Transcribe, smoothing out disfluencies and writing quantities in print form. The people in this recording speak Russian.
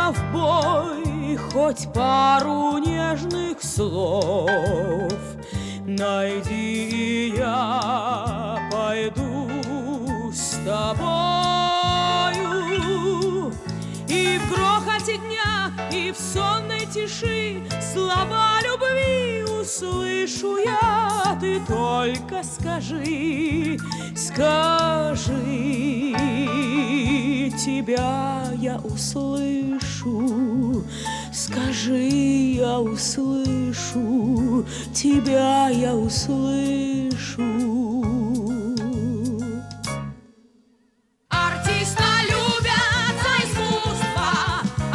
ковбой, хоть пару нежных слов найди, и я пойду с тобою. И в грохоте дня, и в сонной тиши слова любви услышу я. Ты только скажи, скажи, тебя я услышу. Скажи, я услышу, тебя я услышу.